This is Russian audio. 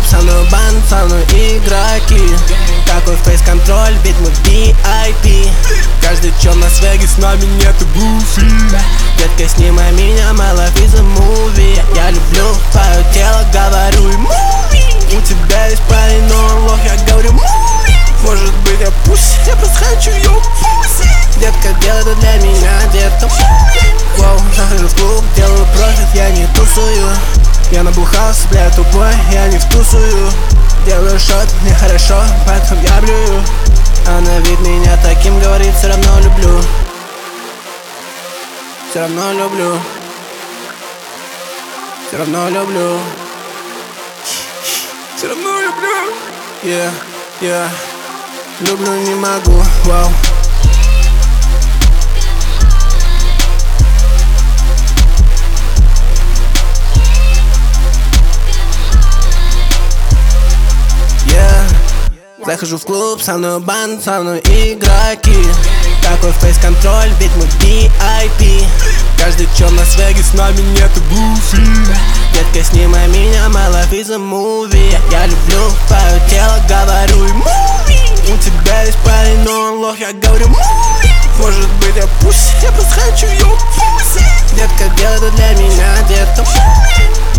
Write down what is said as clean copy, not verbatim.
со мной банд, со мной игроки. Какой фейс-контроль, ведь мы VIP. Каждый чел на свеге, с нами нету гуфи. Детка, снимай меня, my life is a movie. Я люблю твое тело, говорю и муви. У тебя есть парень, но он лох, я говорю муви. Может быть я пусть, я просто хочу ее пусть. Детка, делай это для меня, детка. Воу, захожу в клуб, делаю профит, я не тусую. Я набухался, бля, тупой, я не втусую. Делаю шот, мне хорошо, поэтому я блюю. Она вид меня таким говорит, все равно люблю. Все равно люблю. Все равно люблю. Все равно люблю. Yeah. Люблю, не могу, вау. Захожу в клуб, со мной банд, со мной игроки. Какой фейс-контроль, ведь мы VIP. Каждый чел на свеге, с нами нету гуфи. Детка, снимай меня, my life is a movie. Я люблю твое тело, говорю и муви. У тебя есть парень, но он лох, я говорю муви. Может быть я пусть, я просто хочу ее пусть. Детка, делай это для меня, детка.